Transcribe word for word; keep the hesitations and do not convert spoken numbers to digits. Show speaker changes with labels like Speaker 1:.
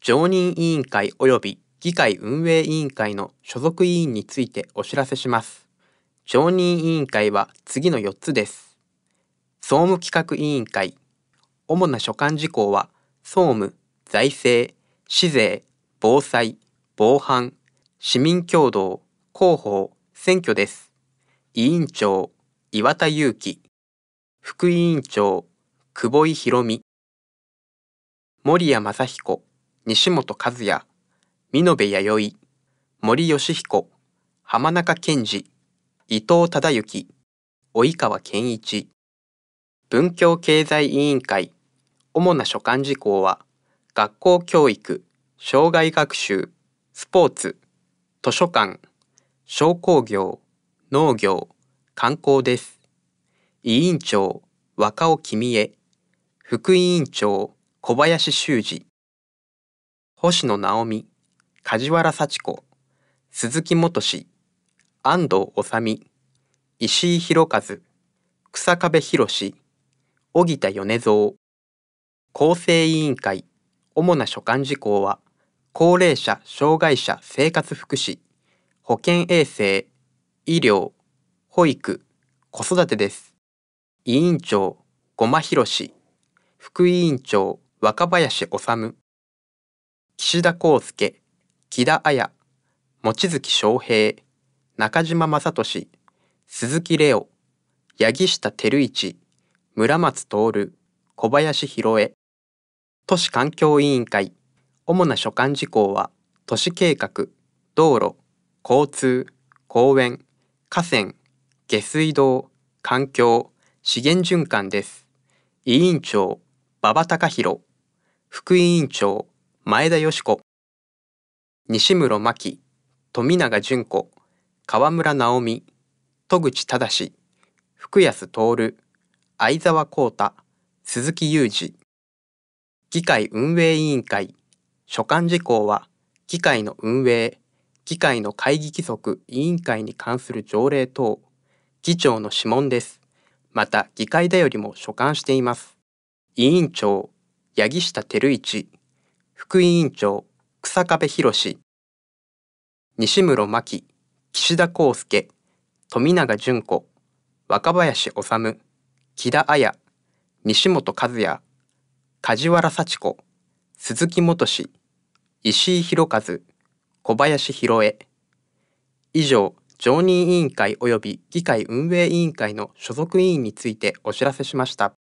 Speaker 1: 常任委員会及び議会運営委員会の所属委員についてお知らせします。常任委員会は次のよっつです。総務企画委員会。主な所管事項は、総務、財政、市税、防災、防犯、市民協働、広報、選挙です。委員長、岩田裕樹。副委員長、久保井博美。森谷正彦、西本和也、美濃部弥生、森義彦、浜中健二、伊藤忠之、及川健一。文教経済委員会。主な所管事項は、学校教育、障害学習、スポーツ、図書館、商工業、農業、観光です。委員長、若尾公恵。副委員長、小林修司。星野直美、梶原幸子、鈴木元志、安藤治、石井宏和、草壁博、荻田米蔵。構成委員会。主な所管事項は、高齢者・障害者生活福祉、保健衛生、医療、保育、子育てです。委員長、呉間弘。副委員長、若林修。岸田康介、木田彩、望月翔平、中島正俊、鈴木玲央、八木下照一、村松徹、小林弘恵。都市環境委員会。主な所管事項は、都市計画、道路、交通、公園、河川、下水道、環境、資源循環です。委員長、馬場隆弘。副委員長、前田佳子。西室真希、富永純子、河村直美、戸口正、福安徹、相沢浩太、鈴木雄二。議会運営委員会。所管事項は、議会の運営、議会の会議規則委員会に関する条例等、議長の諮問です。また、議会だよりも所管しています。委員長、八木下照一。副委員長、草壁博。西室真希、岸田康介、富永純子、若林修、木田彩、西本和也、梶原幸子、鈴木元志、石井宏和、小林弘恵。以上、常任委員会及び議会運営委員会の所属委員についてお知らせしました。